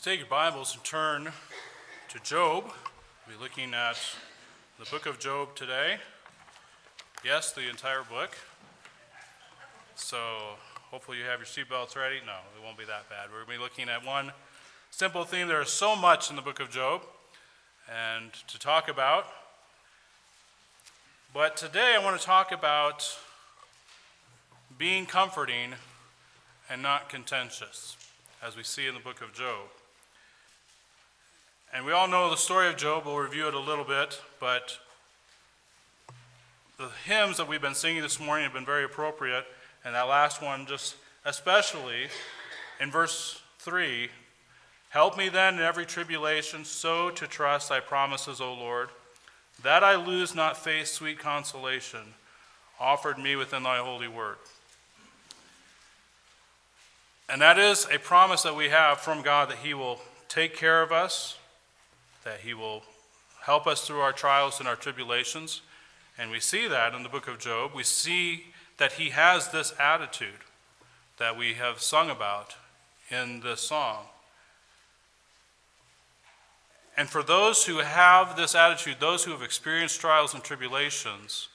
Take your Bibles and turn to Job. We'll be looking at the book of Job today. Yes, the entire book. So hopefully you have your seatbelts ready. No, it won't be that bad. We're going to be looking at one simple theme. There is so much in the book of Job and to talk about. But today I want to talk about being comforting and not contentious, as we see in the book of Job. And we all know the story of Job. We'll review it a little bit, but the hymns that we've been singing this morning have been very appropriate, and that last one just especially in verse 3, help me then in every tribulation, so to trust thy promises, O Lord, that I lose not faith's sweet consolation, offered me within thy holy word. And that is a promise that we have from God, that he will take care of us, that he will help us through our trials and our tribulations. And we see that in the book of Job. We see that he has this attitude that we have sung about in this song. And for those who have this attitude, those who have experienced trials and tribulations,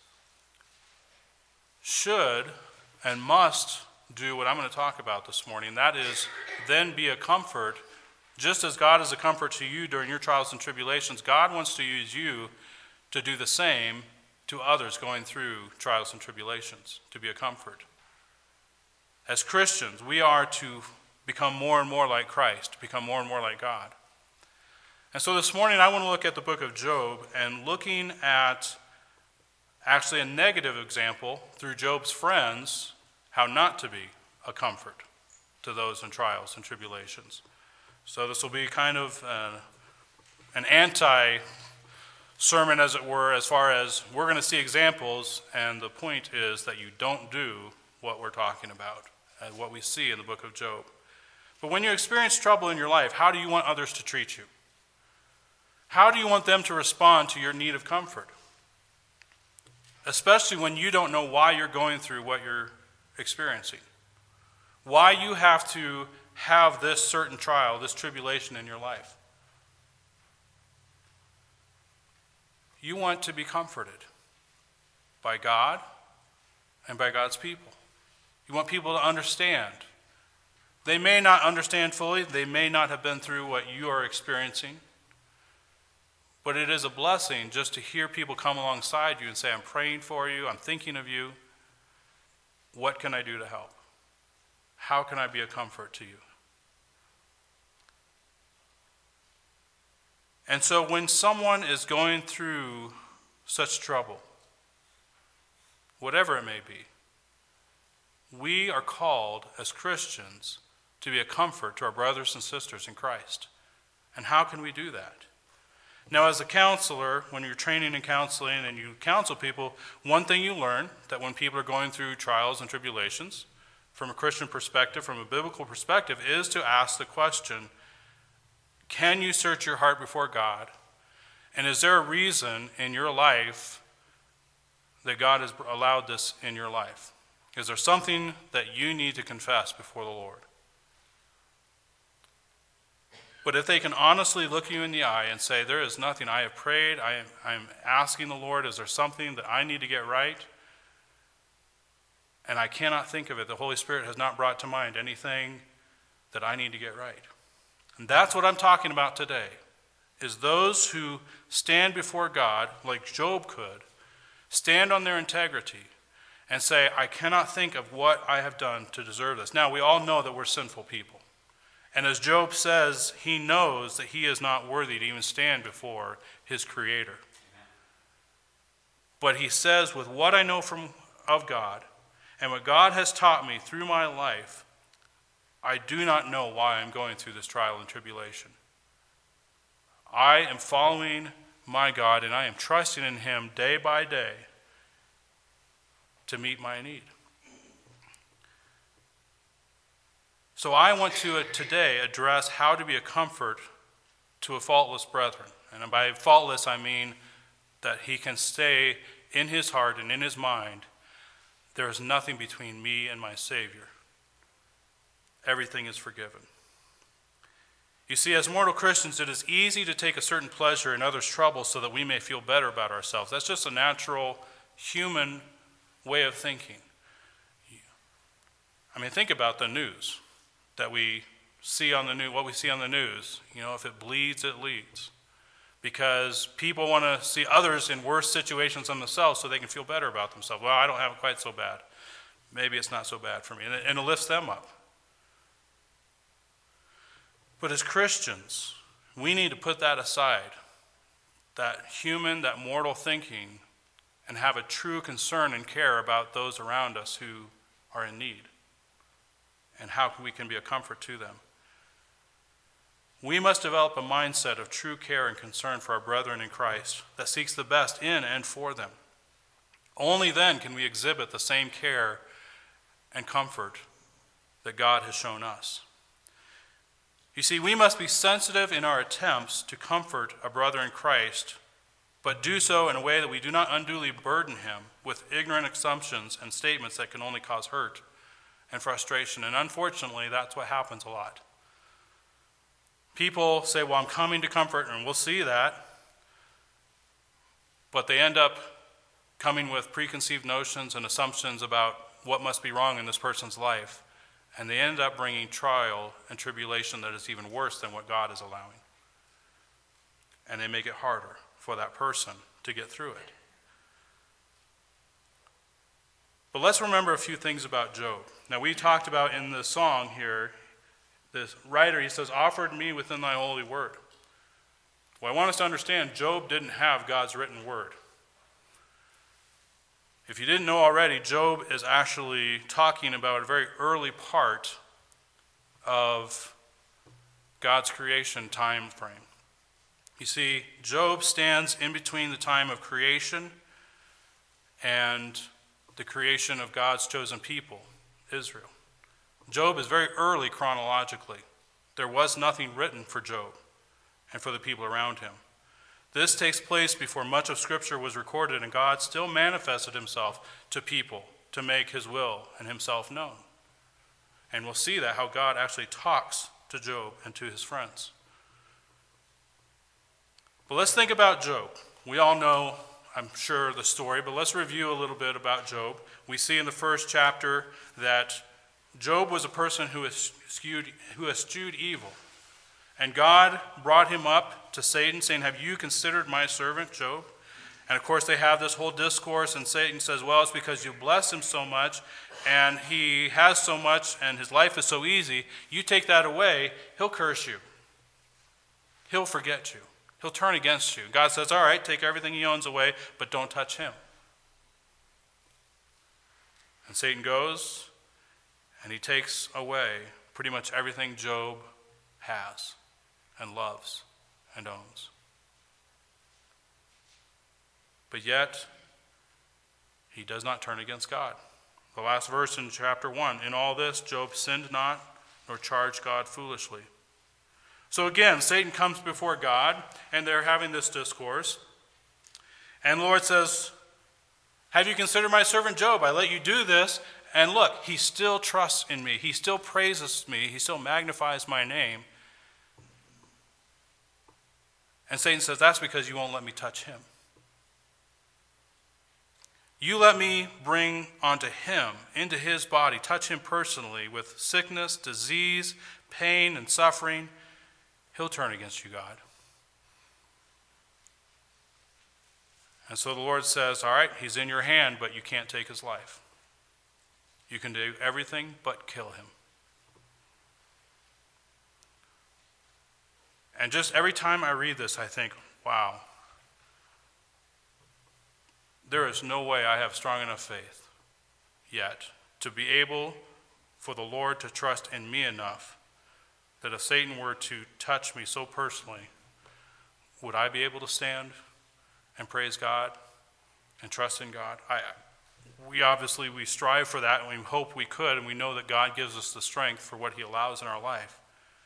should and must do what I'm going to talk about this morning. That is, then be a comfort. Just as God is a comfort to you during your trials and tribulations, God wants to use you to do the same to others going through trials and tribulations, to be a comfort. As Christians, we are to become more and more like Christ, to become more and more like God. And so this morning I want to look at the book of Job and looking at actually a negative example through Job's friends, how not to be a comfort to those in trials and tribulations. So this will be kind of an anti-sermon, as it were, as far as we're going to see examples, and the point is that you don't do what we're talking about, and what we see in the book of Job. But when you experience trouble in your life, how do you want others to treat you? How do you want them to respond to your need of comfort? Especially when you don't know why you're going through what you're experiencing. Why you have to have this certain trial, this tribulation in your life. You want to be comforted by God and by God's people. You want people to understand. They may not understand fully. They may not have been through what you are experiencing. But it is a blessing just to hear people come alongside you and say, I'm praying for you, I'm thinking of you. What can I do to help? How can I be a comfort to you? And so when someone is going through such trouble, whatever it may be, we are called as Christians to be a comfort to our brothers and sisters in Christ. And how can we do that? Now, as a counselor, when you're training in counseling and you counsel people, one thing you learn that when people are going through trials and tribulations, from a Christian perspective, from a biblical perspective, is to ask the question, can you search your heart before God? And is there a reason in your life that God has allowed this in your life? Is there something that you need to confess before the Lord? But if they can honestly look you in the eye and say, there is nothing, I have prayed, I'm asking the Lord, is there something that I need to get right? And I cannot think of it. The Holy Spirit has not brought to mind anything that I need to get right. And that's what I'm talking about today, is those who stand before God, like Job could, stand on their integrity and say, I cannot think of what I have done to deserve this. Now, we all know that we're sinful people. And as Job says, he knows that he is not worthy to even stand before his Creator. But he says, with what I know of God, and what God has taught me through my life, I do not know why I'm going through this trial and tribulation. I am following my God, and I am trusting in him day by day to meet my need. So I want to today address how to be a comfort to a faultless brethren. And by faultless, I mean that he can stay in his heart and in his mind, there is nothing between me and my Savior. Everything is forgiven. You see, as mortal Christians, it is easy to take a certain pleasure in others' trouble so that we may feel better about ourselves. That's just a natural human way of thinking. I mean, think about the news that we see on the news, what we see on the news. If it bleeds, it leads. Because people want to see others in worse situations than themselves so they can feel better about themselves. Well, I don't have it quite so bad. Maybe it's not so bad for me. And it lifts them up. But as Christians, we need to put that aside, that human, that mortal thinking, and have a true concern and care about those around us who are in need and how we can be a comfort to them. We must develop a mindset of true care and concern for our brethren in Christ that seeks the best in and for them. Only then can we exhibit the same care and comfort that God has shown us. You see, we must be sensitive in our attempts to comfort a brother in Christ, but do so in a way that we do not unduly burden him with ignorant assumptions and statements that can only cause hurt and frustration. And unfortunately, that's what happens a lot. People say, well, I'm coming to comfort, and we'll see that. But they end up coming with preconceived notions and assumptions about what must be wrong in this person's life. And they end up bringing trial and tribulation that is even worse than what God is allowing. And they make it harder for that person to get through it. But let's remember a few things about Job. Now, we talked about in the song here, this writer, he says, offered me within thy holy word. Well, I want us to understand, Job didn't have God's written word. If you didn't know already, Job is actually talking about a very early part of God's creation time frame. You see, Job stands in between the time of creation and the creation of God's chosen people, Israel. Job is very early chronologically. There was nothing written for Job and for the people around him. This takes place before much of Scripture was recorded, and God still manifested himself to people to make his will and himself known. And we'll see that, how God actually talks to Job and to his friends. But let's think about Job. We all know, I'm sure, the story, but let's review a little bit about Job. We see in the first chapter that Job was a person who eschewed evil. And God brought him up to Satan, saying, have you considered my servant Job? And of course they have this whole discourse, and Satan says, well, it's because you bless him so much, and he has so much, and his life is so easy. You take that away, he'll curse you. He'll forget you. He'll turn against you. God says, all right, take everything he owns away, but don't touch him. And Satan goes, and he takes away pretty much everything Job has and loves and owns. But yet, he does not turn against God. The last verse in chapter 1, in all this, Job sinned not, nor charged God foolishly. So again, Satan comes before God, and they're having this discourse. And the Lord says, have you considered my servant Job? I let you do this. And look, he still trusts in me. He still praises me. He still magnifies my name. And Satan says, that's because you won't let me touch him. You let me bring onto him, into his body, touch him personally with sickness, disease, pain, and suffering. He'll turn against you, God. And so the Lord says, all right, he's in your hand, but you can't take his life. You can do everything but kill him. And just every time I read this, I think, wow, there is no way I have strong enough faith yet to be able for the Lord to trust in me enough that if Satan were to touch me so personally, would I be able to stand and praise God and trust in God? We strive for that, and we hope we could, and we know that God gives us the strength for what he allows in our life.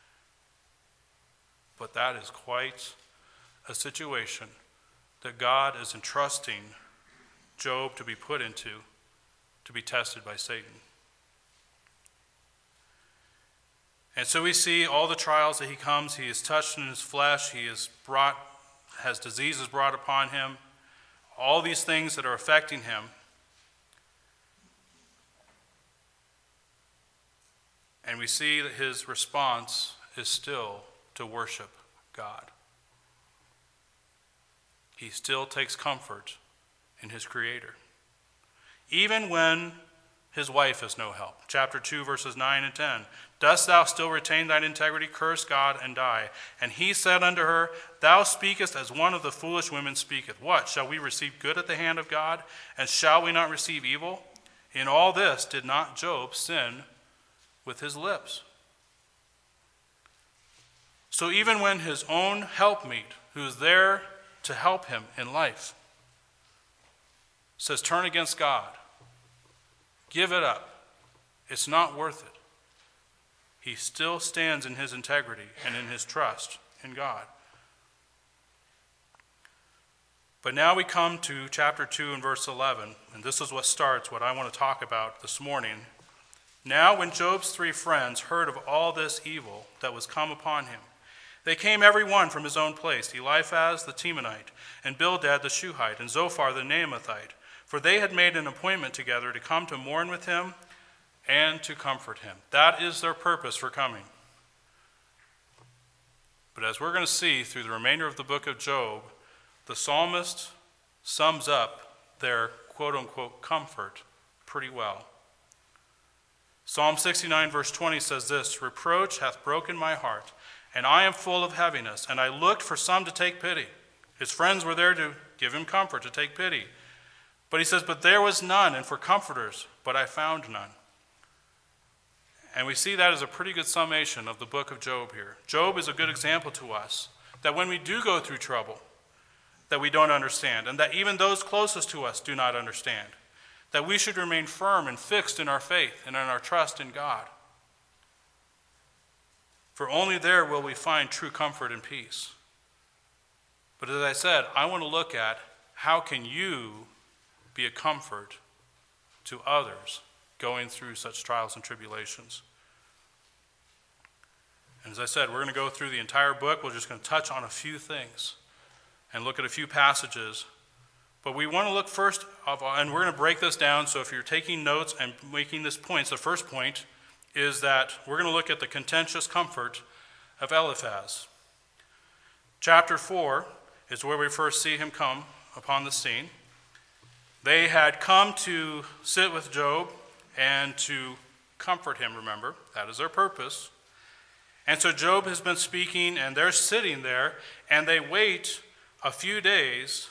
But that is quite a situation that God is entrusting Job to be put into, to be tested by Satan. And so we see all the trials that he comes, he is touched in his flesh, has diseases brought upon him, all these things that are affecting him. And we see that his response is still to worship God. He still takes comfort in his Creator. Even when his wife is no help. Chapter 2, verses 9 and 10. Dost thou still retain thine integrity? Curse God and die. And he said unto her, Thou speakest as one of the foolish women speaketh. What? Shall we receive good at the hand of God? And shall we not receive evil? In all this did not Job sin with his lips. So even when his own helpmeet, who is there to help him in life, says, turn against God, give it up, it's not worth it, he still stands in his integrity and in his trust in God. But now we come to chapter 2 and verse 11, and this is what starts what I want to talk about this morning. Now when Job's 3 friends heard of all this evil that was come upon him, they came every one from his own place, Eliphaz the Temanite, and Bildad the Shuhite, and Zophar the Naamathite, for they had made an appointment together to come to mourn with him and to comfort him. That is their purpose for coming. But as we're going to see through the remainder of the book of Job, the psalmist sums up their quote-unquote comfort pretty well. Psalm 69 verse 20 says this, Reproach hath broken my heart, and I am full of heaviness, and I looked for some to take pity. His friends were there to give him comfort, to take pity. But he says, But there was none, and for comforters, but I found none. And we see that as a pretty good summation of the book of Job here. Job is a good example to us that when we do go through trouble that we don't understand, and that even those closest to us do not understand, that we should remain firm and fixed in our faith and in our trust in God. For only there will we find true comfort and peace. But as I said, I want to look at how can you be a comfort to others going through such trials and tribulations. And as I said, we're going to go through the entire book. We're just going to touch on a few things and look at a few passages. But we want to look first of all, and we're going to break this down, so if you're taking notes and making this points, the first point is that we're going to look at the contentious comfort of Eliphaz. Chapter 4 is where we first see him come upon the scene. They had come to sit with Job and to comfort him, remember. That is their purpose. And so Job has been speaking, and they're sitting there, and they wait a few days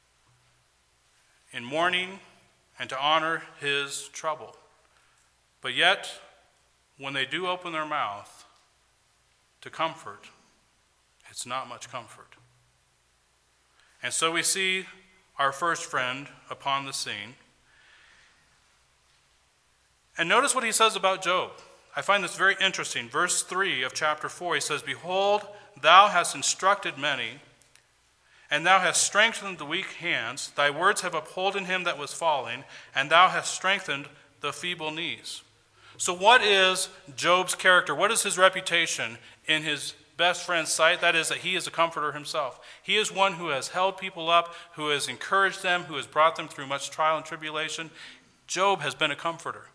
in mourning and to honor his trouble. But yet, when they do open their mouth to comfort, it's not much comfort. And so we see our first friend upon the scene. And notice what he says about Job. I find this very interesting. Verse 3 of chapter 4, he says, Behold, thou hast instructed many, and thou hast strengthened the weak hands. Thy words have upholden him that was falling, and thou hast strengthened the feeble knees. So what is Job's character? What is his reputation in his best friend's sight? That is that he is a comforter himself. He is one who has held people up, who has encouraged them, who has brought them through much trial and tribulation. Job has been a comforter.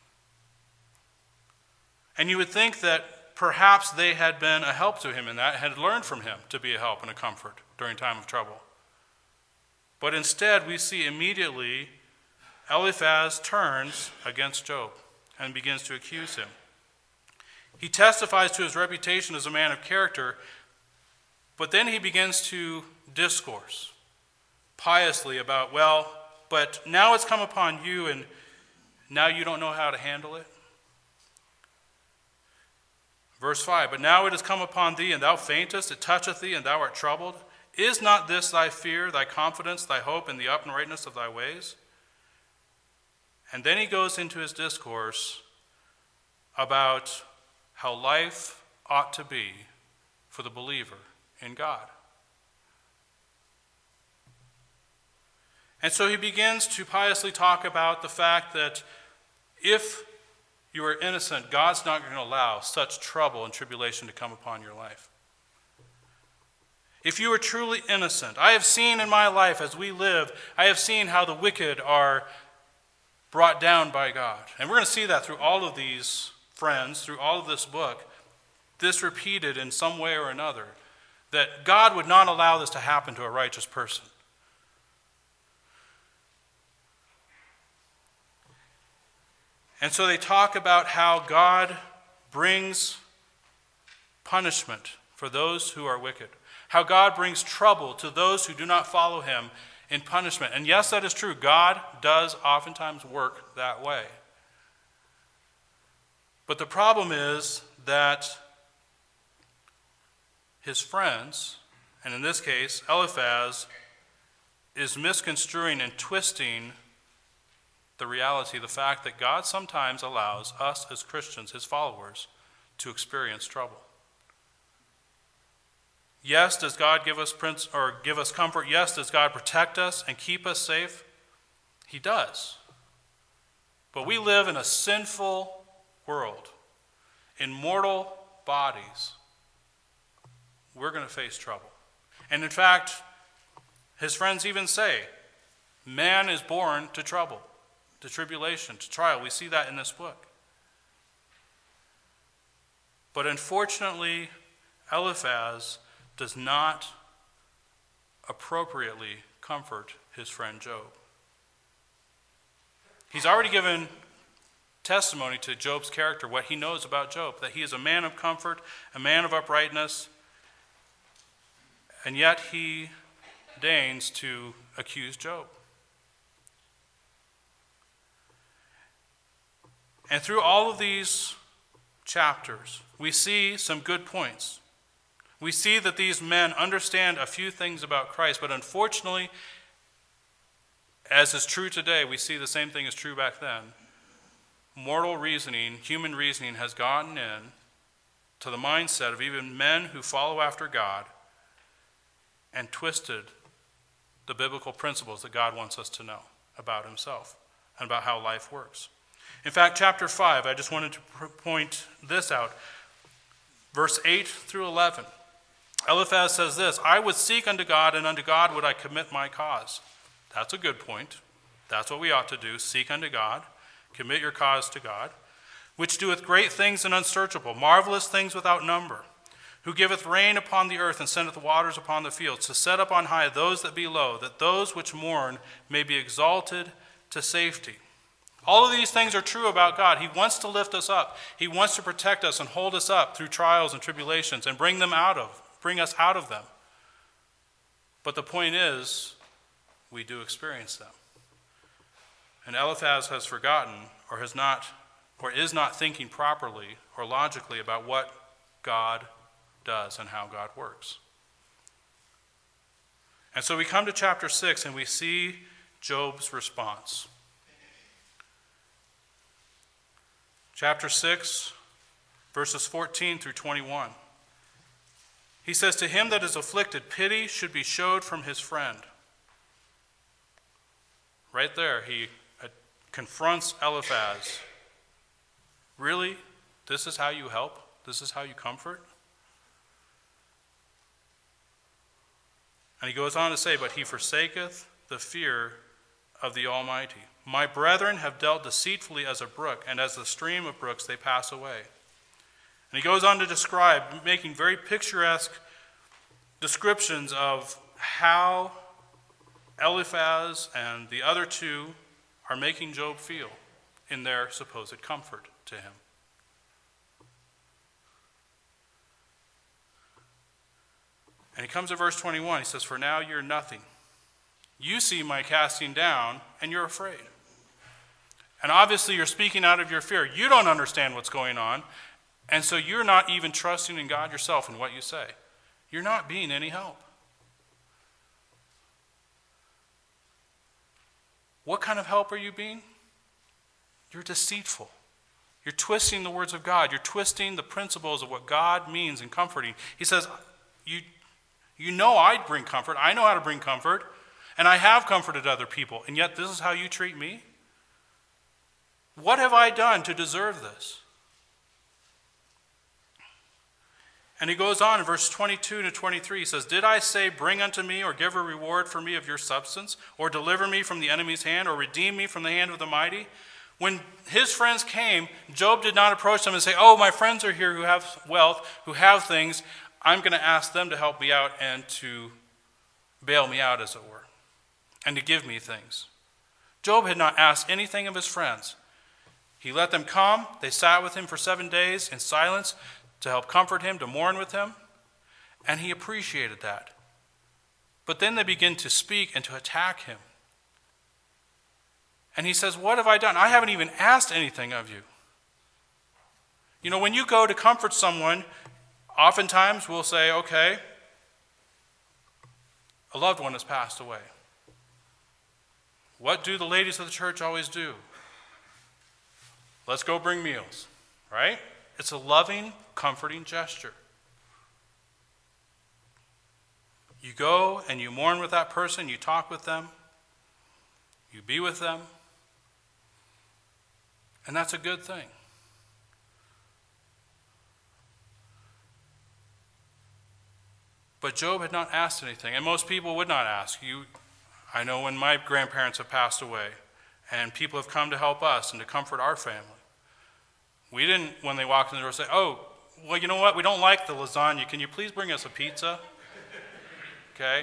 And you would think that perhaps they had been a help to him and that had learned from him to be a help and a comfort during time of trouble. But instead, we see immediately Eliphaz turns against Job and begins to accuse him. He testifies to his reputation as a man of character, but then he begins to discourse piously about, well, but now it's come upon you and now you don't know how to handle it. Verse 5, But now it has come upon thee, and thou faintest, it toucheth thee, and thou art troubled. Is not this thy fear, thy confidence, thy hope in the uprightness of thy ways? And then he goes into his discourse about how life ought to be for the believer in God. And so he begins to piously talk about the fact that if you are innocent, God's not going to allow such trouble and tribulation to come upon your life. If you are truly innocent, I have seen in my life as we live, I have seen how the wicked are brought down by God. And we're going to see that through all of these friends, through all of this book, this repeated in some way or another, that God would not allow this to happen to a righteous person. And so they talk about how God brings punishment for those who are wicked, how God brings trouble to those who do not follow him in punishment. And yes, that is true. God does oftentimes work that way. But the problem is that his friends, and in this case, Eliphaz, is misconstruing and twisting the reality, the fact that God sometimes allows us as Christians, his followers, to experience trouble. Yes, does God give us comfort? Yes, does God protect us and keep us safe? He does. But we live in a sinful world, in mortal bodies. We're going to face trouble. And in fact, his friends even say, man is born to trouble, to tribulation, to trial. We see that in this book. But unfortunately, Eliphaz does not appropriately comfort his friend Job. He's already given testimony to Job's character, what he knows about Job, that he is a man of comfort, a man of uprightness, and yet he deigns to accuse Job. And through all of these chapters, we see some good points. We see that these men understand a few things about Christ, but unfortunately, as is true today, we see the same thing as true back then. Mortal reasoning, human reasoning has gotten in to the mindset of even men who follow after God and twisted the biblical principles that God wants us to know about himself and about how life works. In fact, chapter 5, I just wanted to point this out. Verse 8 through 11. Eliphaz says this, I would seek unto God, and unto God would I commit my cause. That's a good point. That's what we ought to do. Seek unto God. Commit your cause to God. Which doeth great things and unsearchable, marvelous things without number. Who giveth rain upon the earth, and sendeth waters upon the fields, to set up on high those that be low, that those which mourn may be exalted to safety. All of these things are true about God. He wants to lift us up. He wants to protect us and hold us up through trials and tribulations and bring us out of them. But the point is, we do experience them. And Eliphaz has forgotten or is not thinking properly or logically about what God does and how God works. And so we come to chapter 6 and we see Job's response. Chapter 6, verses 14 through 21. He says, to him that is afflicted, pity should be showed from his friend. Right there, he confronts Eliphaz. Really? This is how you help? This is how you comfort? And he goes on to say, but he forsaketh the fear of the Almighty. My brethren have dealt deceitfully as a brook, and as the stream of brooks they pass away. And he goes on to describe, making very picturesque descriptions of how Eliphaz and the other two are making Job feel in their supposed comfort to him. And he comes to verse 21. He says, for now you're nothing. You see my casting down, and you're afraid. And obviously you're speaking out of your fear. You don't understand what's going on, and so you're not even trusting in God yourself in what you say. You're not being any help. What kind of help are you being? You're deceitful. You're twisting the words of God. You're twisting the principles of what God means in comforting. He says, you know I bring comfort. I know how to bring comfort. And I have comforted other people. And yet this is how you treat me? What have I done to deserve this? And he goes on in verse 22 to 23. He says, did I say, bring unto me, or give a reward for me of your substance, or deliver me from the enemy's hand, or redeem me from the hand of the mighty? When his friends came, Job did not approach them and say, oh, my friends are here who have wealth, who have things. I'm going to ask them to help me out and to bail me out, as it were, and to give me things. Job had not asked anything of his friends. He let them come. They sat with him for 7 days in silence to help comfort him, to mourn with him, and he appreciated that. But then they begin to speak and to attack him. And he says, what have I done? I haven't even asked anything of you. You know, when you go to comfort someone, oftentimes we'll say, okay, a loved one has passed away. What do the ladies of the church always do? Let's go bring meals, right? It's a loving, comforting gesture. You go and you mourn with that person, you talk with them, you be with them, and that's a good thing. But Job had not asked anything, and most people would not ask. I know when my grandparents have passed away, and people have come to help us and to comfort our family. We didn't, when they walked in the door, say, oh, well, you know what? We don't like the lasagna. Can you please bring us a pizza? Okay?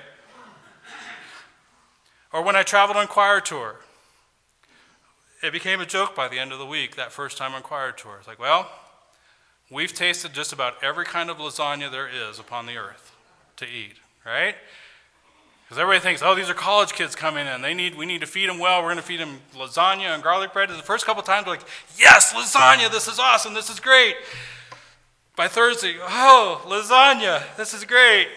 Or when I traveled on choir tour, it became a joke by the end of the week, that first time on choir tour. It's like, well, we've tasted just about every kind of lasagna there is upon the earth to eat, right? Because everybody thinks, oh, these are college kids coming in. We need to feed them well. We're going to feed them lasagna and garlic bread. And the first couple times, we're like, yes, lasagna. This is awesome. This is great. By Thursday, oh, lasagna. This is great.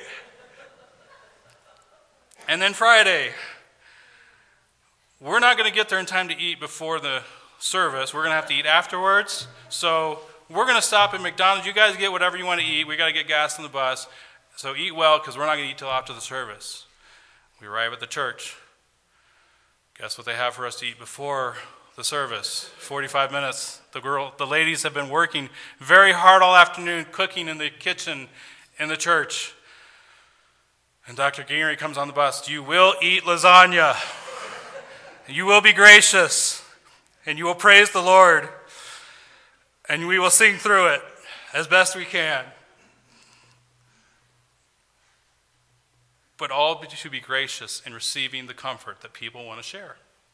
And then Friday, we're not going to get there in time to eat before the service. We're going to have to eat afterwards. So we're going to stop at McDonald's. You guys get whatever you want to eat. We got to get gas on the bus. So eat well, because we're not going to eat till after the service. We arrive at the church. Guess what they have for us to eat before the service? 45 minutes. The ladies have been working very hard all afternoon, cooking in the kitchen in the church. And Dr. Gingery comes on the bus. You will eat lasagna. You will be gracious. And you will praise the Lord. And we will sing through it as best we can. But all to be gracious in receiving the comfort that people want to share.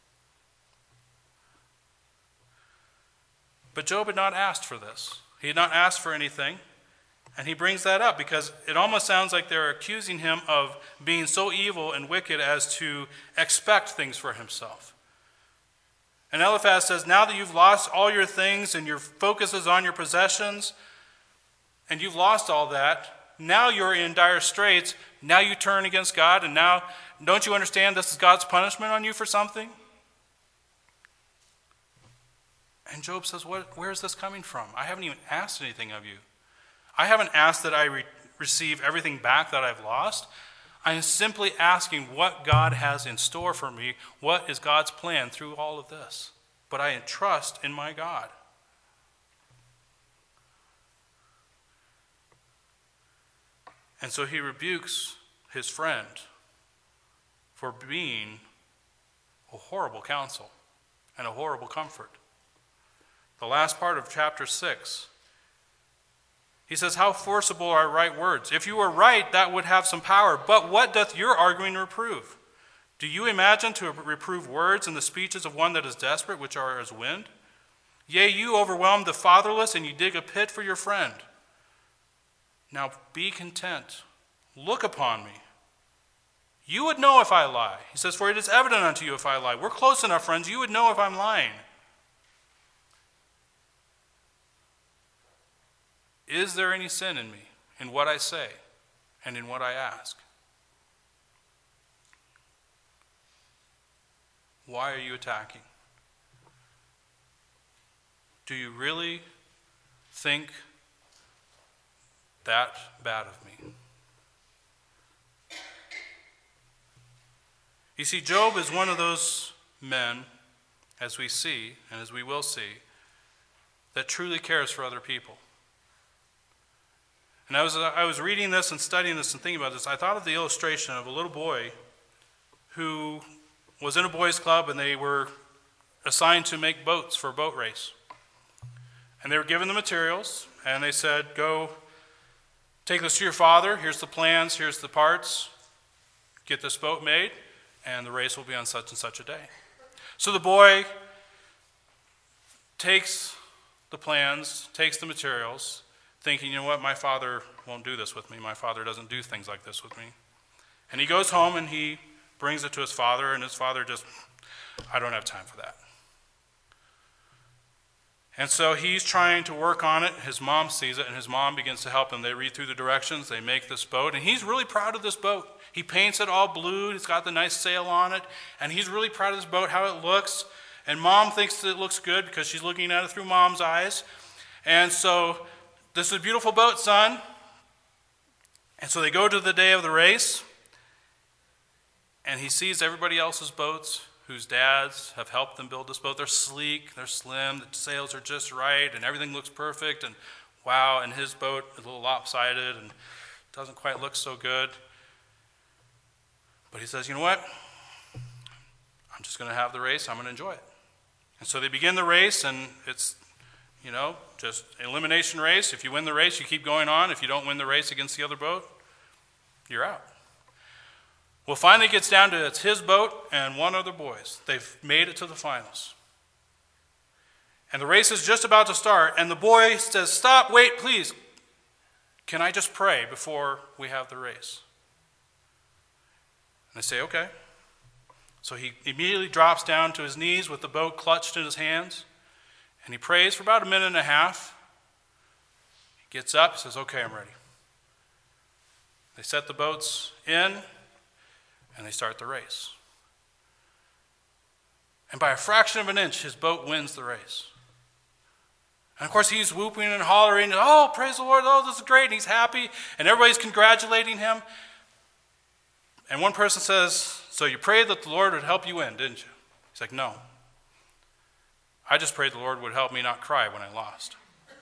But Job had not asked for this. He had not asked for anything. And he brings that up because it almost sounds like they're accusing him of being so evil and wicked as to expect things for himself. And Eliphaz says, now that you've lost all your things and your focus is on your possessions, and you've lost all that, now you're in dire straits. Now you turn against God, and now don't you understand this is God's punishment on you for something? And Job says, where is this coming from? I haven't even asked anything of you. I haven't asked that I receive everything back that I've lost. I'm simply asking what God has in store for me. What is God's plan through all of this? But I trust in my God. And so he rebukes his friend for being a horrible counsel and a horrible comfort. The last part of chapter 6, he says, how forcible are right words? If you were right, that would have some power. But what doth your arguing reprove? Do you imagine to reprove words in the speeches of one that is desperate, which are as wind? Yea, you overwhelm the fatherless, and you dig a pit for your friend. Now be content. Look upon me. You would know if I lie. He says, for it is evident unto you if I lie. We're close enough, friends. You would know if I'm lying. Is there any sin in me, in what I say, and in what I ask? Why are you attacking? Do you really think that bad of me? You see, Job is one of those men as we see, and as we will see, that truly cares for other people. And I was reading this and studying this and thinking about this. I thought of the illustration of a little boy who was in a boys' club, and they were assigned to make boats for a boat race. And they were given the materials, and they said, go take this to your father. Here's the plans, here's the parts. Get this boat made, and the race will be on such and such a day. So the boy takes the plans, takes the materials, thinking, you know what, my father won't do this with me. My father doesn't do things like this with me. And he goes home and he brings it to his father, and his father just, I don't have time for that. And so he's trying to work on it. His mom sees it, and his mom begins to help him. They read through the directions. They make this boat, and he's really proud of this boat. He paints it all blue. It's got the nice sail on it, and he's really proud of this boat, how it looks. And mom thinks that it looks good because she's looking at it through mom's eyes. And so, this is a beautiful boat, son. And so they go to the day of the race, and he sees everybody else's boats whose dads have helped them build this boat. They're sleek, they're slim, the sails are just right, and everything looks perfect, and wow, and his boat is a little lopsided and doesn't quite look so good. But he says, you know what? I'm just going to have the race. I'm going to enjoy it. And so they begin the race, and it's, just an elimination race. If you win the race, you keep going on. If you don't win the race against the other boat, you're out. Well, finally it gets down to it's his boat and one other boy's. They've made it to the finals. And the race is just about to start, and the boy says, stop, wait, please. Can I just pray before we have the race? And they say, okay. So he immediately drops down to his knees with the boat clutched in his hands, and he prays for about a minute and a half. He gets up, he says, okay, I'm ready. They set the boats in, and they start the race. And by a fraction of an inch, his boat wins the race. And of course, he's whooping and hollering, oh, praise the Lord, oh, this is great, and he's happy, and everybody's congratulating him. And one person says, so you prayed that the Lord would help you win, didn't you? He's like, no. I just prayed the Lord would help me not cry when I lost.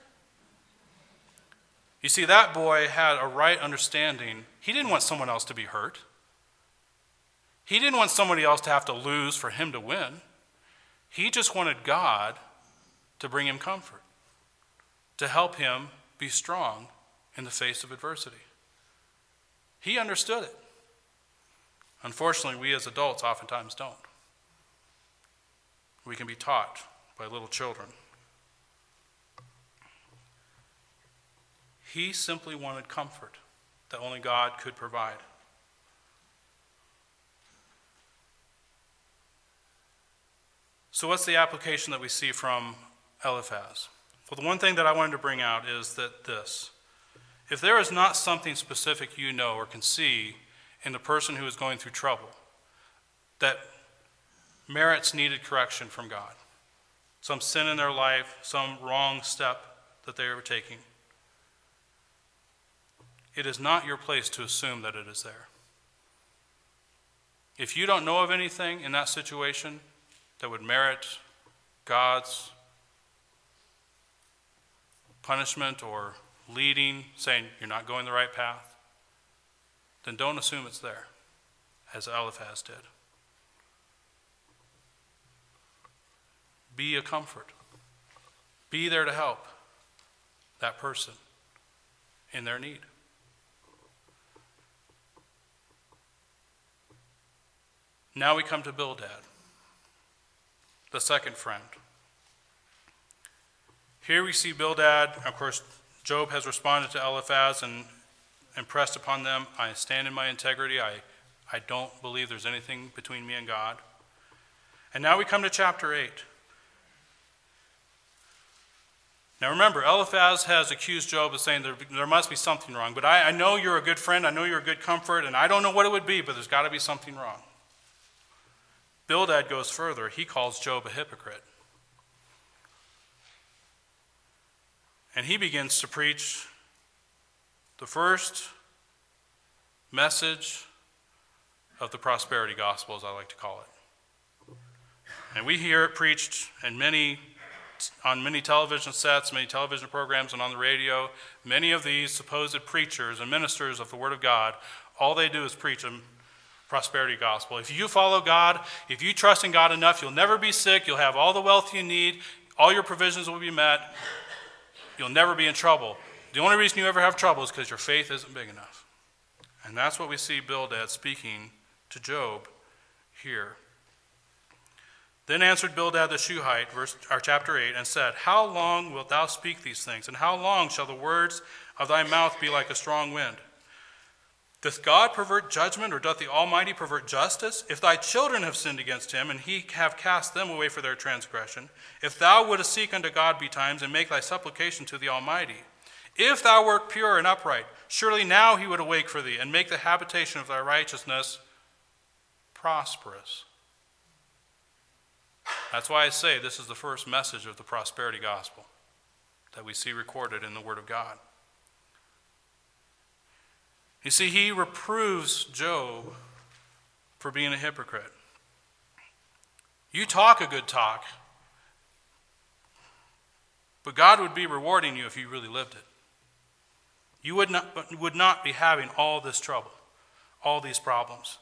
You see, that boy had a right understanding. He didn't want someone else to be hurt. He didn't want somebody else to have to lose for him to win. He just wanted God to bring him comfort, to help him be strong in the face of adversity. He understood it. Unfortunately, we as adults oftentimes don't. We can be taught by little children. He simply wanted comfort that only God could provide. So what's the application that we see from Eliphaz? Well, the one thing that I wanted to bring out is that this. If there is not something specific you know or can see in the person who is going through trouble that merits needed correction from God, some sin in their life, some wrong step that they are taking, it is not your place to assume that it is there. If you don't know of anything in that situation that would merit God's punishment or leading, saying you're not going the right path, then don't assume it's there, as Eliphaz did. Be a comfort. Be there to help that person in their need. Now we come to Bildad, the second friend. Here we see Bildad. Of course, Job has responded to Eliphaz and impressed upon them, I stand in my integrity. I don't believe there's anything between me and God. And now we come to chapter 8. Now remember, Eliphaz has accused Job of saying there must be something wrong. But I know you're a good friend. I know you're a good comfort. And I don't know what it would be, but there's got to be something wrong. Bildad goes further. He calls Job a hypocrite. And he begins to preach the first message of the prosperity gospel, as I like to call it. And we hear it preached on many television sets, many television programs, and on the radio. Many of these supposed preachers and ministers of the Word of God, all they do is preach a prosperity gospel. If you follow God, if you trust in God enough, you'll never be sick, you'll have all the wealth you need, all your provisions will be met, you'll never be in trouble. The only reason you ever have trouble is because your faith isn't big enough. And that's what we see Bildad speaking to Job here. Then answered Bildad the Shuhite, chapter 8, and said, How long wilt thou speak these things, and how long shall the words of thy mouth be like a strong wind? Doth God pervert judgment, or doth the Almighty pervert justice? If thy children have sinned against him, and he have cast them away for their transgression, if thou wouldest seek unto God betimes, and make thy supplication to the Almighty, if thou wert pure and upright, surely now he would awake for thee, and make the habitation of thy righteousness prosperous. That's why I say this is the first message of the prosperity gospel that we see recorded in the Word of God. You see, he reproves Job for being a hypocrite. You talk a good talk, but God would be rewarding you if you really lived it. You would not be having all this trouble, all these problems.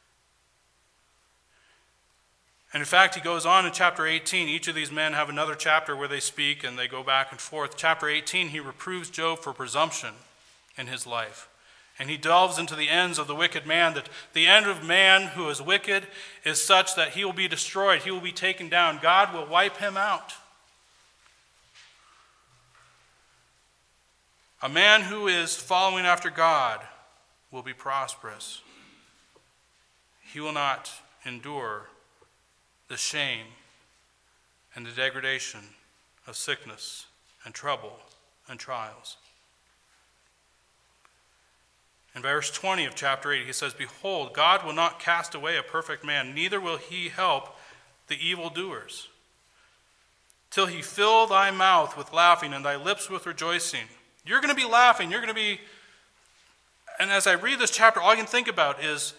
And in fact, he goes on in chapter 18. Each of these men have another chapter where they speak and they go back and forth. Chapter 18, he reproves Job for presumption in his life. And he delves into the ends of the wicked man, that the end of man who is wicked is such that he will be destroyed. He will be taken down. God will wipe him out. A man who is following after God will be prosperous. He will not endure the shame and the degradation of sickness and trouble and trials. In verse 20 of chapter 8, he says, Behold, God will not cast away a perfect man, neither will he help the evildoers, till he fill thy mouth with laughing and thy lips with rejoicing. You're going to be laughing. You're going to be... And as I read this chapter, all I can think about is...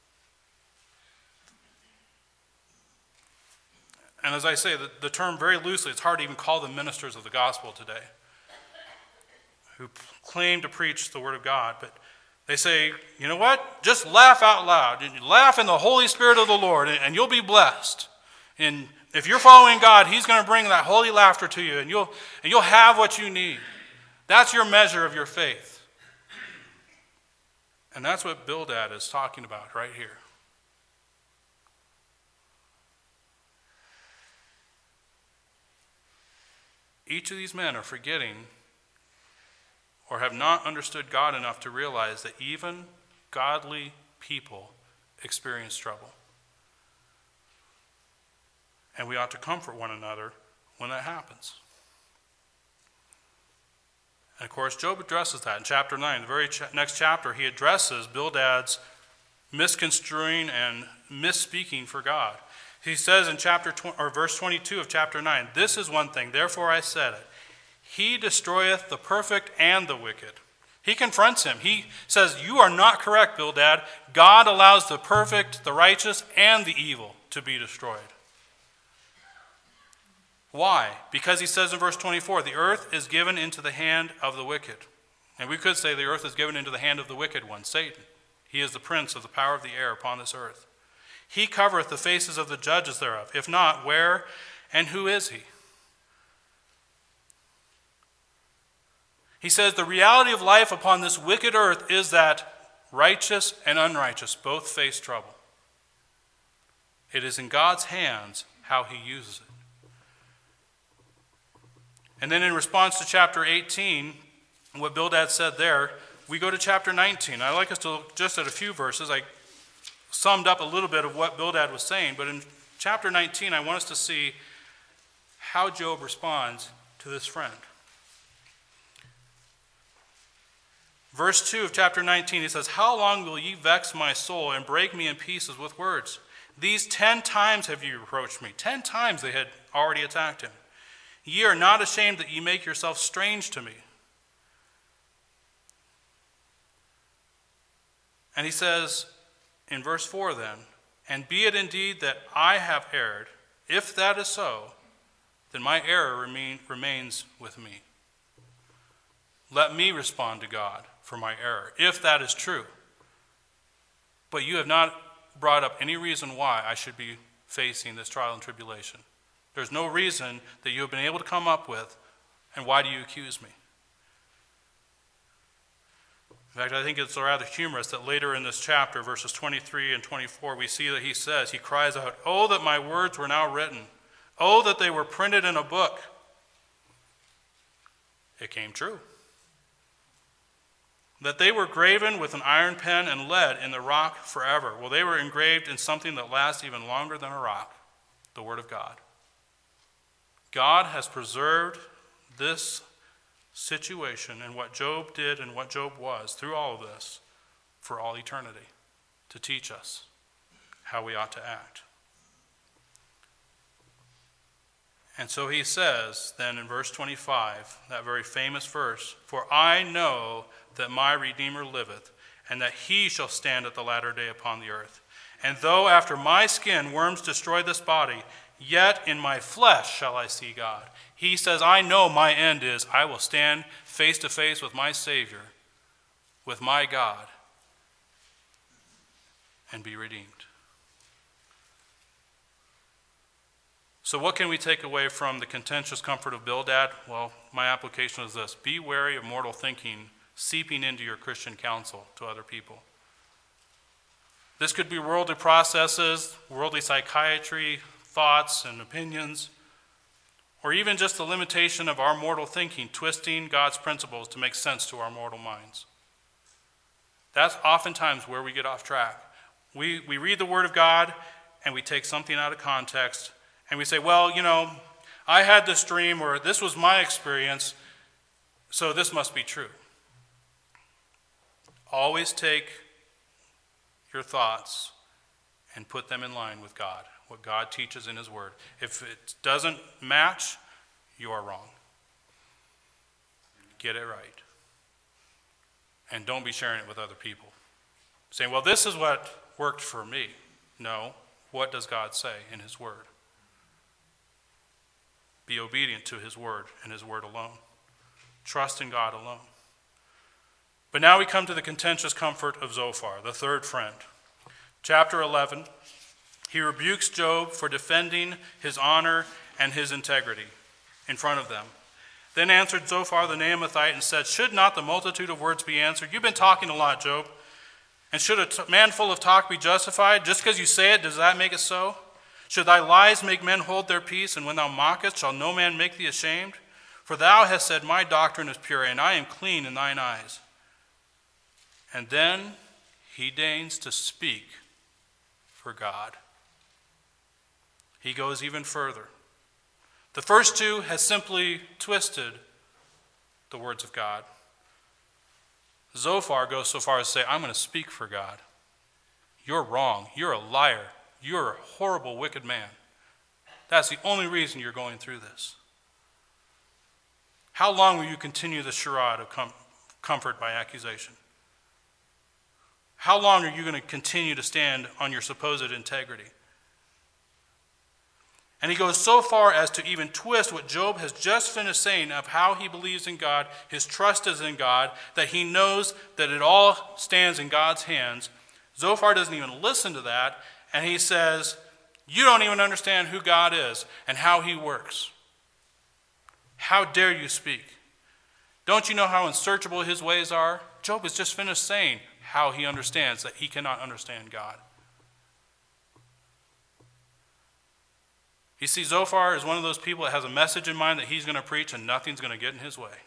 And as I say, the term very loosely, it's hard to even call them ministers of the gospel today, who claim to preach the Word of God, but they say, you know what? Just laugh out loud. Laugh in the Holy Spirit of the Lord, and you'll be blessed. And if you're following God, he's going to bring that holy laughter to you, and you'll have what you need. That's your measure of your faith. And that's what Bildad is talking about right here. Each of these men are forgetting or have not understood God enough to realize that even godly people experience trouble. And we ought to comfort one another when that happens. And of course, Job addresses that in chapter 9. The very next chapter, he addresses Bildad's misconstruing and misspeaking for God. He says in verse 22 of chapter 9, This is one thing, therefore I said it. He destroyeth the perfect and the wicked. He confronts him. He says, You are not correct, Bildad. God allows the perfect, the righteous, and the evil to be destroyed. Why? Because he says in verse 24, The earth is given into the hand of the wicked. And we could say the earth is given into the hand of the wicked one, Satan. He is the prince of the power of the air upon this earth. He covereth the faces of the judges thereof. If not, where and who is he? He says the reality of life upon this wicked earth is that righteous and unrighteous both face trouble. It is in God's hands how he uses it. And then in response to chapter 18, what Bildad said there, we go to chapter 19. I'd like us to look just at a few verses. I summed up a little bit of what Bildad was saying, but in chapter 19, I want us to see how Job responds to this friend. Verse 2 of chapter 19, he says, How long will ye vex my soul and break me in pieces with words? These 10 times have ye reproached me. 10 times they had already attacked him. Ye are not ashamed that ye make yourself strange to me. And he says in verse 4 then, And be it indeed that I have erred, If that is so, then my error remains with me. Let me respond to God for my error, if that is true. But you have not brought up any reason why I should be facing this trial and tribulation. There's no reason that you have been able to come up with, and why do you accuse me? In fact, I think it's rather humorous that later in this chapter, verses 23 and 24, we see that he cries out, "Oh, that my words were now written. Oh, that they were printed in a book." It came true. That they were graven with an iron pen and lead in the rock forever. Well, they were engraved in something that lasts even longer than a rock, the Word of God. God has preserved this situation and what Job did and what Job was through all of this for all eternity to teach us how we ought to act. And so he says then in verse 25, that very famous verse, "For I know that my Redeemer liveth, and that he shall stand at the latter day upon the earth. And though after my skin worms destroy this body, yet in my flesh shall I see God." He says, I know my end is I will stand face to face with my Savior, with my God, and be redeemed. So what can we take away from the contentious comfort of Bildad? Well, my application is this: be wary of mortal thinking seeping into your Christian counsel to other people. This could be worldly processes, worldly psychiatry, thoughts and opinions, or even just the limitation of our mortal thinking, twisting God's principles to make sense to our mortal minds. That's oftentimes where we get off track. We read the Word of God and we take something out of context and we say, well, I had this dream, or this was my experience, so this must be true. Always take your thoughts and put them in line with God, what God teaches in His Word. If it doesn't match, you are wrong. Get it right. And don't be sharing it with other people. Saying, well, this is what worked for me. No. What does God say in His Word? Be obedient to His Word and His Word alone. Trust in God alone. But now we come to the contentious comfort of Zophar, the third friend. Chapter 11, he rebukes Job for defending his honor and his integrity in front of them. Then answered Zophar the Naamathite and said, "Should not the multitude of words be answered?" You've been talking a lot, Job. "And should a man full of talk be justified? Just because you say it, does that make it so? Should thy lies make men hold their peace? And when thou mockest, shall no man make thee ashamed? For thou hast said, my doctrine is pure, and I am clean in thine eyes." And then he deigns to speak for God. He goes even further. The first two has simply twisted the words of God. Zophar goes so far as to say, I'm going to speak for God. You're wrong. You're a liar. You're a horrible, wicked man. That's the only reason you're going through this. How long will you continue the charade of comfort by accusation? How long are you going to continue to stand on your supposed integrity? And he goes so far as to even twist what Job has just finished saying of how he believes in God, his trust is in God, that he knows that it all stands in God's hands. Zophar doesn't even listen to that, and he says, you don't even understand who God is and how he works. How dare you speak? Don't you know how unsearchable his ways are? Job has just finished saying how he understands that he cannot understand God. You see, Zophar is one of those people that has a message in mind that he's going to preach and nothing's going to get in his way.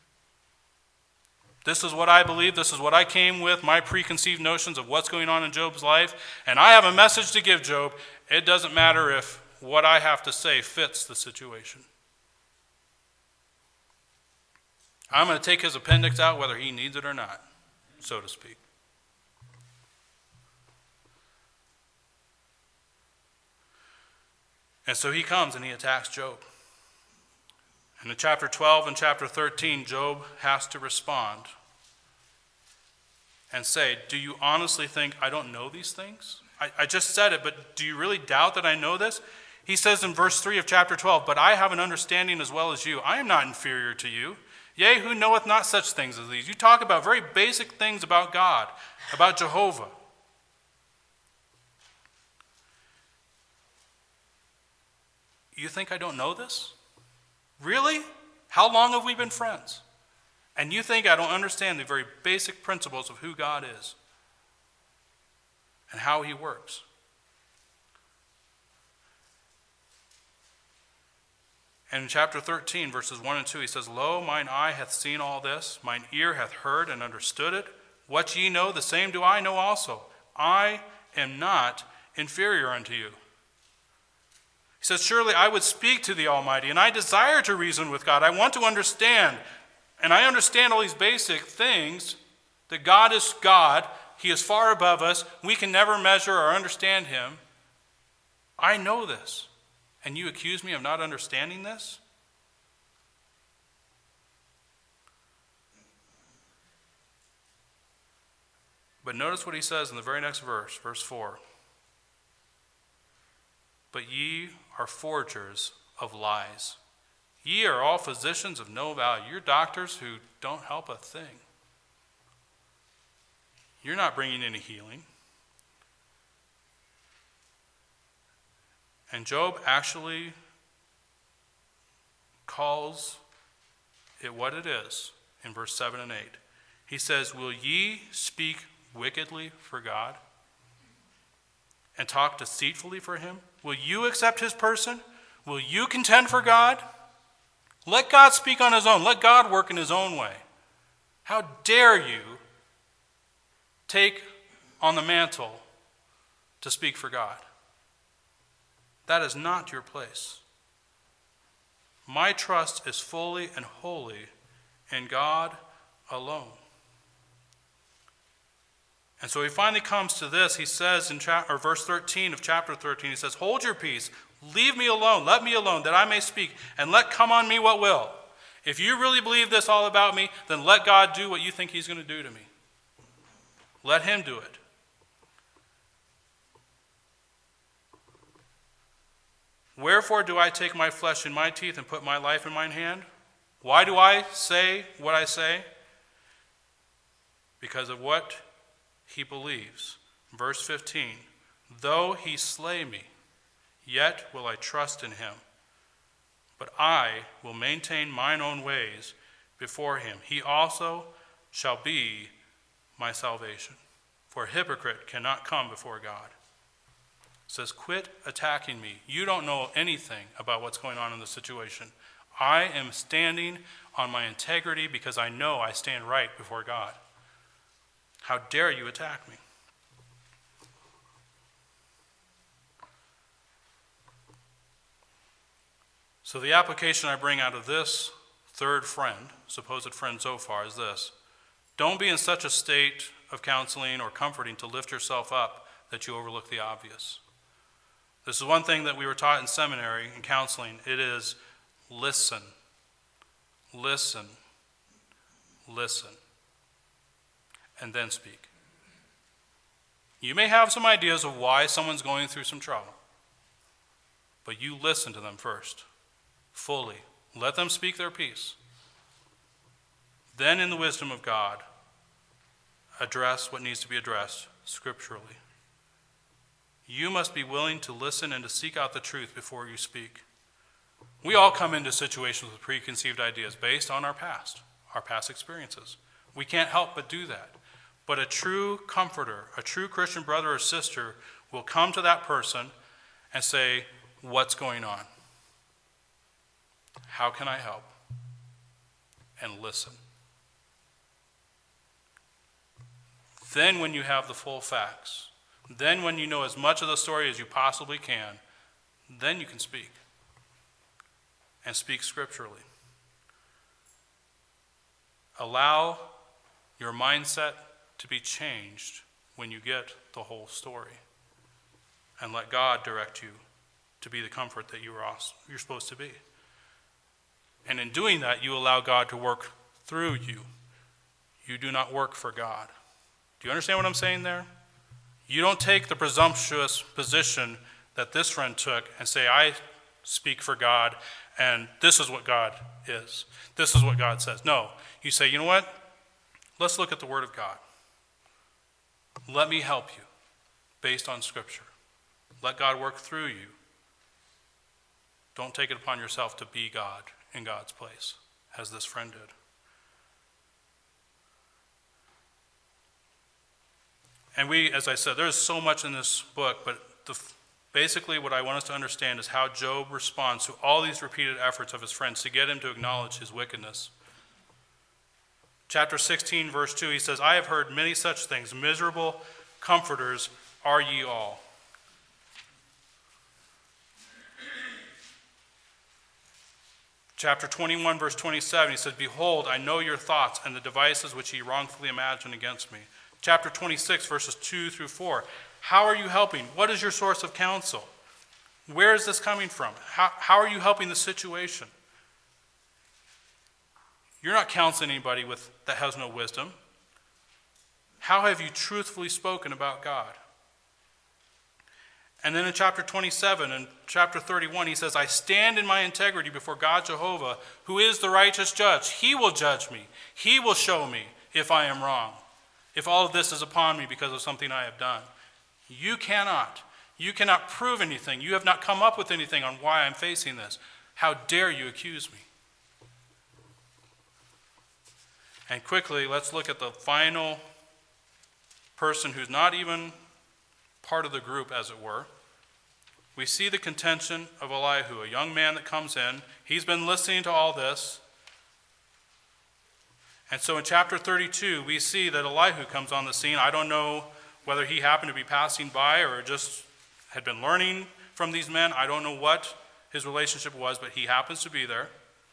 This is what I believe. This is what I came with, my preconceived notions of what's going on in Job's life. And I have a message to give Job. It doesn't matter if what I have to say fits the situation. I'm going to take his appendix out whether he needs it or not, so to speak. And so he comes and he attacks Job. And in chapter 12 and chapter 13, Job has to respond and say, do you honestly think I don't know these things? I just said it, but do you really doubt that I know this? He says in verse 3 of chapter 12, "But I have an understanding as well as you. I am not inferior to you. Yea, who knoweth not such things as these?" You talk about very basic things about God, about Jehovah. You think I don't know this? Really? How long have we been friends? And you think I don't understand the very basic principles of who God is and how he works? And in chapter 13, verses 1 and 2, he says, "Lo, mine eye hath seen all this, mine ear hath heard and understood it. What ye know, the same do I know also. I am not inferior unto you." He says, "Surely I would speak to the Almighty, and I desire to reason with God." I want to understand, and I understand all these basic things, that God is God. He is far above us. We can never measure or understand him. I know this. And you accuse me of not understanding this? But notice what he says in the very next verse, verse 4. "But ye are forgers of lies. Ye are all physicians of no value." You're doctors who don't help a thing. You're not bringing any healing. And Job actually calls it what it is in verse 7 and 8. He says, "Will ye speak wickedly for God and talk deceitfully for him? Will you accept his person? Will you contend for God? Let God speak on his own. Let God work in his own way. How dare you take on the mantle to speak for God? That is not your place. My trust is fully and wholly in God alone." And so he finally comes to this. He says in verse 13 of chapter 13, he says, "Hold your peace, leave me alone, let me alone, that I may speak, and let come on me what will." If you really believe this all about me, then let God do what you think he's going to do to me. Let him do it. "Wherefore do I take my flesh in my teeth and put my life in mine hand? Why do I say what I say? Because of what he believes." Verse 15, "Though he slay me, yet will I trust in him. But I will maintain mine own ways before him. He also shall be my salvation. For a hypocrite cannot come before God." It says, quit attacking me. You don't know anything about what's going on in the situation. I am standing on my integrity because I know I stand right before God. How dare you attack me? So the application I bring out of this third friend, supposed friend Zophar, is this: don't be in such a state of counseling or comforting to lift yourself up that you overlook the obvious. This is one thing that we were taught in seminary in counseling. It is listen, listen, listen, and then speak. You may have some ideas of why someone's going through some trouble, but you listen to them first, fully. Let them speak their piece. Then, in the wisdom of God, address what needs to be addressed scripturally. You must be willing to listen and to seek out the truth before you speak. We all come into situations with preconceived ideas based on our past experiences. We can't help but do that. But a true comforter, a true Christian brother or sister will come to that person and say, what's going on? How can I help? And listen. Then when you have the full facts, then when you know as much of the story as you possibly can, then you can speak. And speak scripturally. Allow your mindset to be changed when you get the whole story. And let God direct you to be the comfort that you're supposed to be. And in doing that, you allow God to work through you. You do not work for God. Do you understand what I'm saying there? You don't take the presumptuous position that this friend took and say, I speak for God, and this is what God is. This is what God says. No, you say, you know what? Let's look at the Word of God. Let me help you based on Scripture. Let God work through you. Don't take it upon yourself to be God in God's place, as this friend did. And we, as I said, there's so much in this book, but basically what I want us to understand is how Job responds to all these repeated efforts of his friends to get him to acknowledge his wickedness. Chapter 16, verse 2, he says, I have heard many such things. Miserable comforters are ye all. Chapter 21, verse 27, he says, behold, I know your thoughts and the devices which ye wrongfully imagine against me. Chapter 26, verses 2 through 4. How are you helping? What is your source of counsel? Where is this coming from? How are you helping the situation? You're not counseling anybody that has no wisdom. How have you truthfully spoken about God? And then in chapter 27 and chapter 31, he says, I stand in my integrity before God Jehovah, who is the righteous judge. He will judge me. He will show me if I am wrong, if all of this is upon me because of something I have done. You cannot. You cannot prove anything. You have not come up with anything on why I'm facing this. How dare you accuse me? And quickly, let's look at the final person who's not even part of the group, as it were. We see the contention of Elihu, a young man that comes in. He's been listening to all this. And so in chapter 32, we see that Elihu comes on the scene. I don't know whether he happened to be passing by or just had been learning from these men. I don't know what his relationship was, but he happens to be there.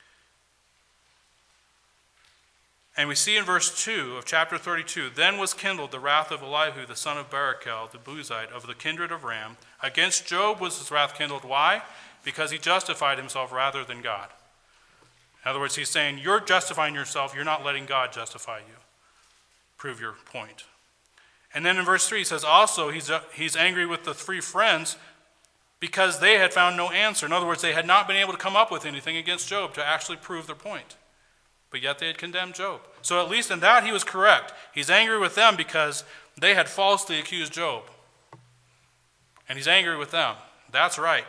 And we see in verse 2 of chapter 32, then was kindled the wrath of Elihu, the son of Barachel, the Buzite, of the kindred of Ram. Against Job was his wrath kindled. Why? Because he justified himself rather than God. In other words, he's saying, you're justifying yourself, you're not letting God justify you. Prove your point. And then in verse 3, he says, also, he's angry with the three friends because they had found no answer. In other words, they had not been able to come up with anything against Job to actually prove their point. But yet they had condemned Job. So at least in that he was correct. He's angry with them because they had falsely accused Job. And he's angry with them. That's right.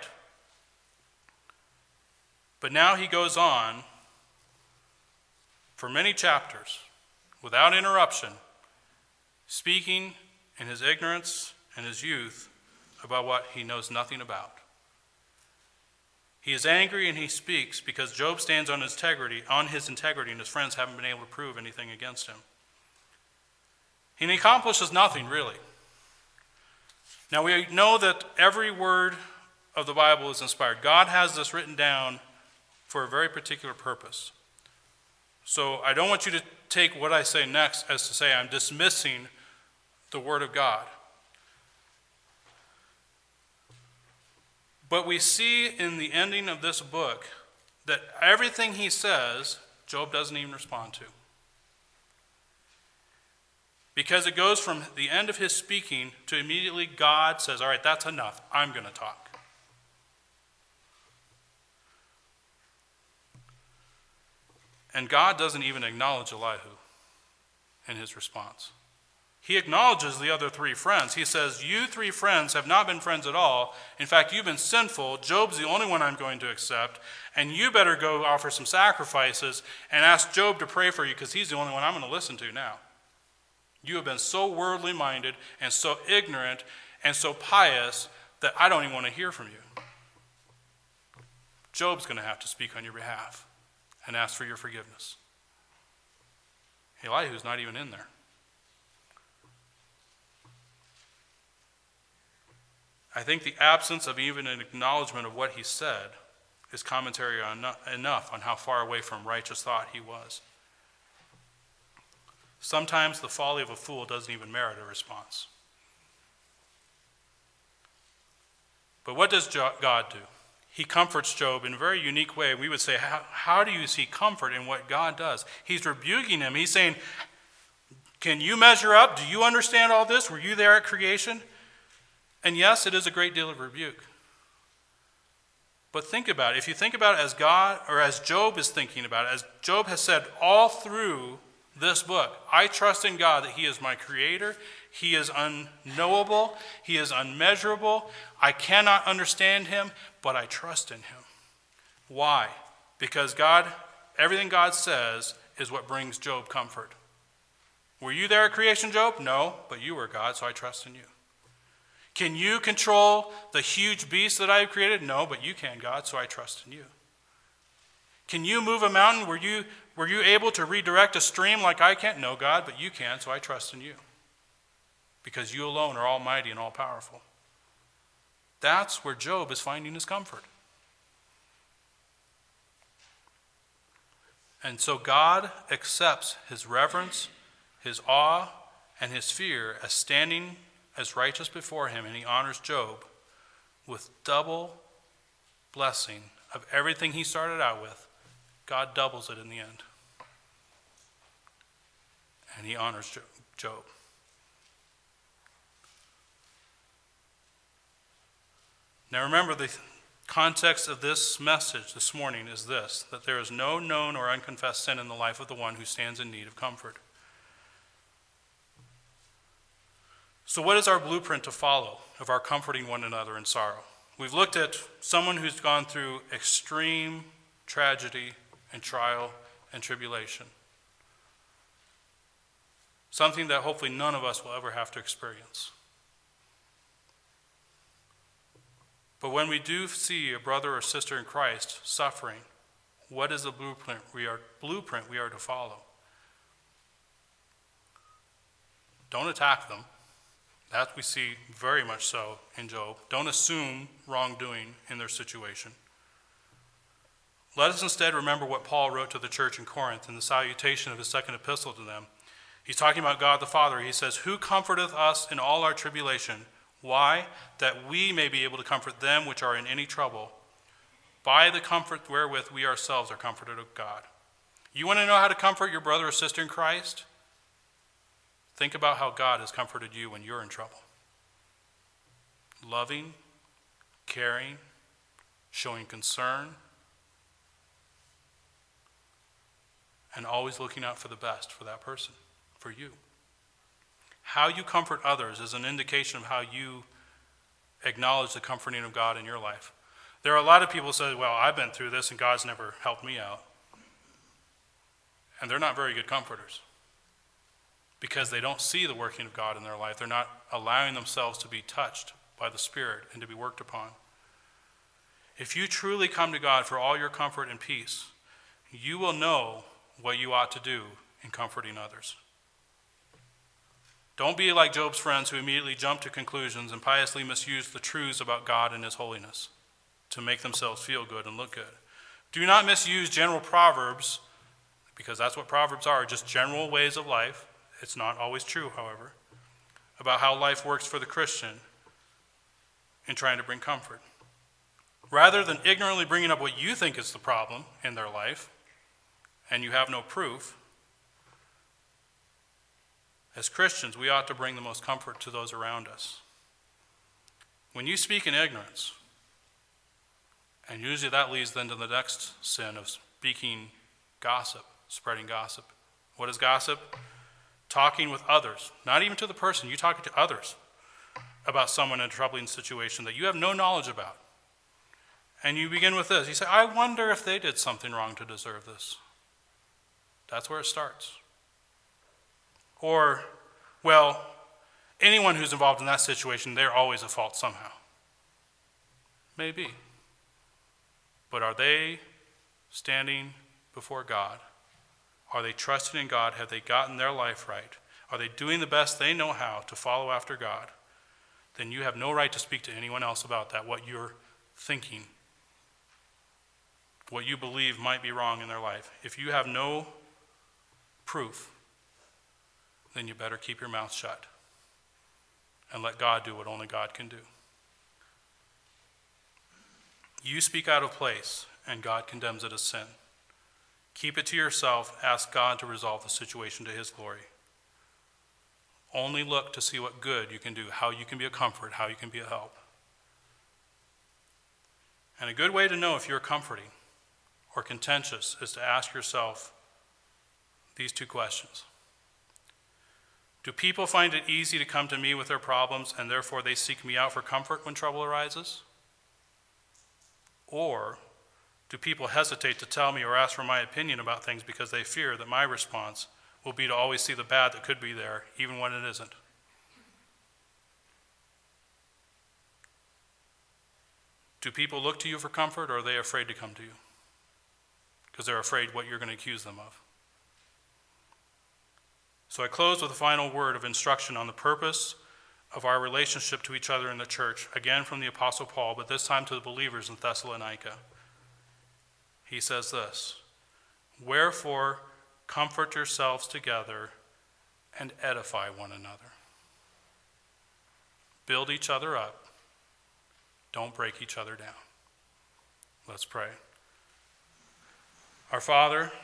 But now he goes on for many chapters, without interruption, speaking in his ignorance and his youth about what he knows nothing about. He is angry and he speaks because Job stands on his integrity, and his friends haven't been able to prove anything against him. And he accomplishes nothing, really. Now we know that every word of the Bible is inspired. God has this written down for a very particular purpose. So I don't want you to take what I say next as to say I'm dismissing the Word of God. But we see in the ending of this book that everything he says, Job doesn't even respond to. Because it goes from the end of his speaking to immediately God says, all right, that's enough. I'm going to talk. And God doesn't even acknowledge Elihu in his response. He acknowledges the other three friends. He says, you three friends have not been friends at all. In fact, you've been sinful. Job's the only one I'm going to accept. And you better go offer some sacrifices and ask Job to pray for you because he's the only one I'm going to listen to now. You have been so worldly minded and so ignorant and so pious that I don't even want to hear from you. Job's going to have to speak on your behalf and ask for your forgiveness. Elihu's not even in there. I think the absence of even an acknowledgement of what he said is commentary enough on how far away from righteous thought he was. Sometimes the folly of a fool doesn't even merit a response. But what does God do? He comforts Job in a very unique way. We would say, how do you see comfort in what God does? He's rebuking him. He's saying, can you measure up? Do you understand all this? Were you there at creation? And yes, it is a great deal of rebuke. But think about it. If you think about it as God, or as Job is thinking about it, as Job has said all through this book, I trust in God that he is my creator. He is unknowable. He is unmeasurable. I cannot understand him, but I trust in him. Why? Because God, everything God says is what brings Job comfort. Were you there at creation, Job? No, but you were God, so I trust in you. Can you control the huge beast that I have created? No, but you can, God, so I trust in you. Can you move a mountain? Were you able to redirect a stream like I can't? No, God, but you can, so I trust in you. Because you alone are almighty and all-powerful. That's where Job is finding his comfort. And so God accepts his reverence, his awe, and his fear as standing as righteous before him, and he honors Job with double blessing of everything he started out with. God doubles it in the end. And he honors Job. Now remember, the context of this message this morning is this, that there is no known or unconfessed sin in the life of the one who stands in need of comfort. So what is our blueprint to follow of our comforting one another in sorrow? We've looked at someone who's gone through extreme tragedy and trial and tribulation. Something that hopefully none of us will ever have to experience. But when we do see a brother or sister in Christ suffering, what is the blueprint we are to follow? Don't attack them. That we see very much so in Job. Don't assume wrongdoing in their situation. Let us instead remember what Paul wrote to the church in Corinth in the salutation of his second epistle to them. He's talking about God the Father. He says, "Who comforteth us in all our tribulation? Why? That we may be able to comfort them which are in any trouble, by the comfort wherewith we ourselves are comforted of God." You want to know how to comfort your brother or sister in Christ? Think about how God has comforted you when you're in trouble. Loving, caring, showing concern, and always looking out for the best for that person, for you. How you comfort others is an indication of how you acknowledge the comforting of God in your life. There are a lot of people who say, well, I've been through this and God's never helped me out. And they're not very good comforters. Because they don't see the working of God in their life. They're not allowing themselves to be touched by the Spirit and to be worked upon. If you truly come to God for all your comfort and peace, you will know what you ought to do in comforting others. Don't be like Job's friends who immediately jump to conclusions and piously misuse the truths about God and his holiness to make themselves feel good and look good. Do not misuse general proverbs, because that's what proverbs are, just general ways of life. It's not always true, however, about how life works for the Christian in trying to bring comfort. Rather than ignorantly bringing up what you think is the problem in their life, and you have no proof, as Christians, we ought to bring the most comfort to those around us. When you speak in ignorance, and usually that leads then to the next sin of speaking gossip, spreading gossip. What is gossip? Talking with others, not even to the person, you talking to others about someone in a troubling situation that you have no knowledge about. And you begin with this. You say, I wonder if they did something wrong to deserve this. That's where it starts. Or, well, anyone who's involved in that situation, they're always at fault somehow. Maybe. But are they standing before God? Are they trusting in God? Have they gotten their life right? Are they doing the best they know how to follow after God? Then you have no right to speak to anyone else about that, what you're thinking, what you believe might be wrong in their life. If you have no proof, then you better keep your mouth shut and let God do what only God can do. You speak out of place, and God condemns it as sin. Keep it to yourself. Ask God to resolve the situation to his glory. Only look to see what good you can do, how you can be a comfort, how you can be a help. And a good way to know if you're comforting or contentious is to ask yourself these two questions. Do people find it easy to come to me with their problems and therefore they seek me out for comfort when trouble arises? Or do people hesitate to tell me or ask for my opinion about things because they fear that my response will be to always see the bad that could be there, even when it isn't? Do people look to you for comfort, or are they afraid to come to you? Because they're afraid what you're going to accuse them of. So I close with a final word of instruction on the purpose of our relationship to each other in the church, again from the Apostle Paul, but this time to the believers in Thessalonica. He says this, "Wherefore, comfort yourselves together and edify one another." Build each other up. Don't break each other down. Let's pray. Our Father,